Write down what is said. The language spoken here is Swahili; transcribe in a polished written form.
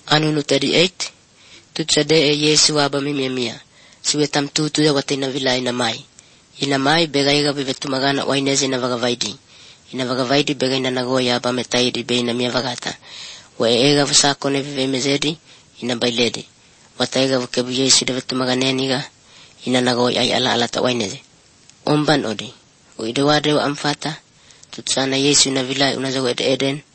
Anu no 38 tutsade Yesu aba mimia siwetam tutu ya watina vilai na mai ina mai begaiga bevetumagana wainezi na vagavaidi ina vagavaidi begaina nagoya aba metaidi beina mia vagata wa ega vasako ne vemezedi ina bailedi wataiga vakebu Yesu de vetumaganeniga ina nagoya ay ala ala ta wainezi omban odi uidewade wa amfata tutsana Yesu na vilai unazago eden